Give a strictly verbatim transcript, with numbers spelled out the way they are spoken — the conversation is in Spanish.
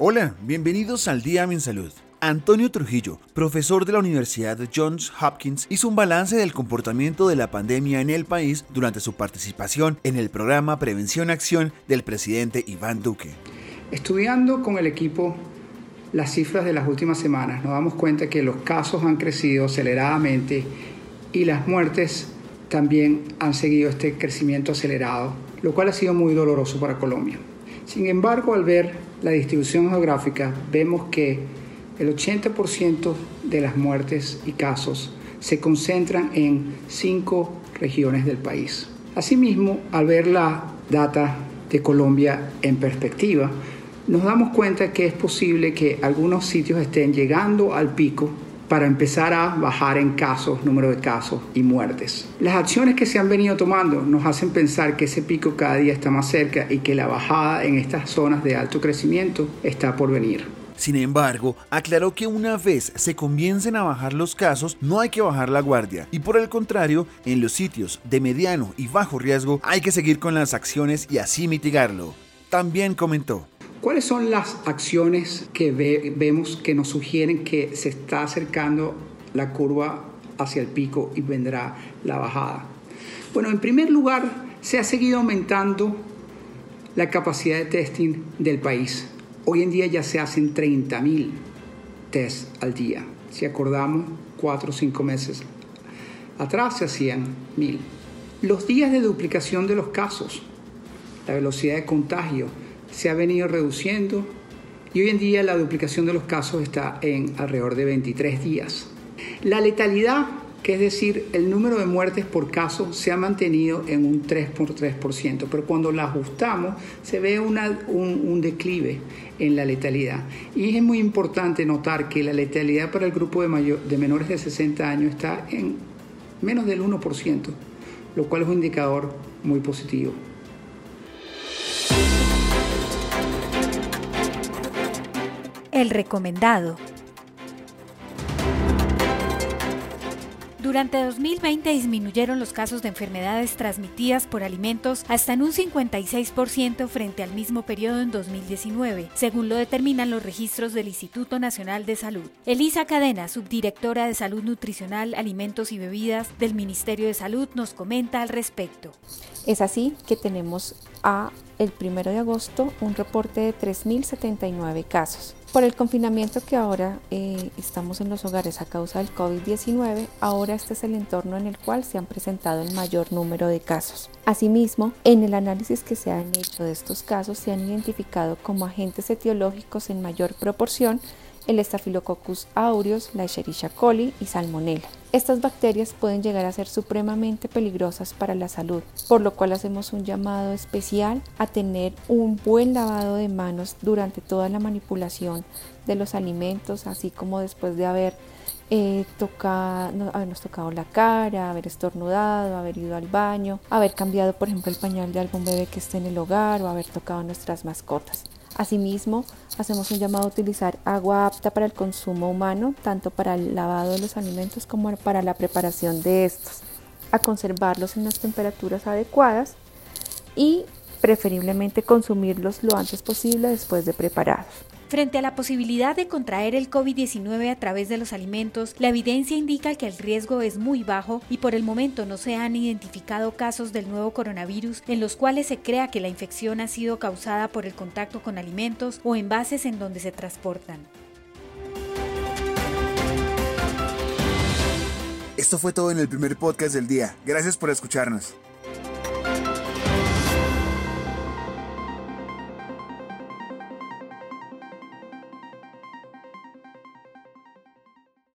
Hola, bienvenidos al Día en Salud. Antonio Trujillo, profesor de la Universidad Johns Hopkins, hizo un balance del comportamiento de la pandemia en el país durante su participación en el programa Prevención Acción del presidente Iván Duque. Estudiando con el equipo las cifras de las últimas semanas, nos damos cuenta que los casos han crecido aceleradamente y las muertes también han seguido este crecimiento acelerado, lo cual ha sido muy doloroso para Colombia. Sin embargo, al ver la distribución geográfica, vemos que el ochenta por ciento de las muertes y casos se concentran en cinco regiones del país. Asimismo, al ver la data de Colombia en perspectiva, nos damos cuenta que es posible que algunos sitios estén llegando al pico para empezar a bajar en casos, número de casos y muertes. Las acciones que se han venido tomando nos hacen pensar que ese pico cada día está más cerca y que la bajada en estas zonas de alto crecimiento está por venir. Sin embargo, aclaró que una vez se comiencen a bajar los casos, no hay que bajar la guardia y por el contrario, en los sitios de mediano y bajo riesgo hay que seguir con las acciones y así mitigarlo. También comentó: ¿cuáles son las acciones que ve, vemos que nos sugieren que se está acercando la curva hacia el pico y vendrá la bajada? Bueno, en primer lugar, se ha seguido aumentando la capacidad de testing del país. Hoy en día ya se hacen treinta mil tests al día. Si acordamos, cuatro o cinco meses atrás se hacían mil. Los días de duplicación de los casos, la velocidad de contagio, se ha venido reduciendo y hoy en día la duplicación de los casos está en alrededor de veintitrés días. La letalidad, que es decir, el número de muertes por caso, se ha mantenido en un tres por tres por ciento, pero cuando la ajustamos se ve una, un, un declive en la letalidad. Y es muy importante notar que la letalidad para el grupo de, mayor, de menores de sesenta años está en menos del uno por ciento, lo cual es un indicador muy positivo. El recomendado. Durante dos mil veinte disminuyeron los casos de enfermedades transmitidas por alimentos hasta en un cincuenta y seis por ciento frente al mismo periodo en dos mil diecinueve, según lo determinan los registros del Instituto Nacional de Salud. Elisa Cadena, subdirectora de Salud Nutricional, Alimentos y Bebidas del Ministerio de Salud, nos comenta al respecto. Es así que tenemos a el primero de agosto un reporte de tres mil setenta y nueve casos. Por el confinamiento que ahora eh, estamos en los hogares a causa del COVID diecinueve, ahora este es el entorno en el cual se han presentado el mayor número de casos. Asimismo, en el análisis que se han hecho de estos casos se han identificado como agentes etiológicos en mayor proporción el Staphylococcus aureus, la Escherichia coli y Salmonella. Estas bacterias pueden llegar a ser supremamente peligrosas para la salud, por lo cual hacemos un llamado especial a tener un buen lavado de manos durante toda la manipulación de los alimentos, así como después de haber eh, tocado, habernos tocado la cara, haber estornudado, haber ido al baño, haber cambiado, por ejemplo, el pañal de algún bebé que esté en el hogar o haber tocado nuestras mascotas. Asimismo, hacemos un llamado a utilizar agua apta para el consumo humano, tanto para el lavado de los alimentos como para la preparación de estos, a conservarlos en las temperaturas adecuadas y preferiblemente consumirlos lo antes posible después de preparados. Frente a la posibilidad de contraer el COVID diecinueve a través de los alimentos, la evidencia indica que el riesgo es muy bajo y por el momento no se han identificado casos del nuevo coronavirus en los cuales se crea que la infección ha sido causada por el contacto con alimentos o envases en donde se transportan. Esto fue todo en el primer podcast del día. Gracias por escucharnos.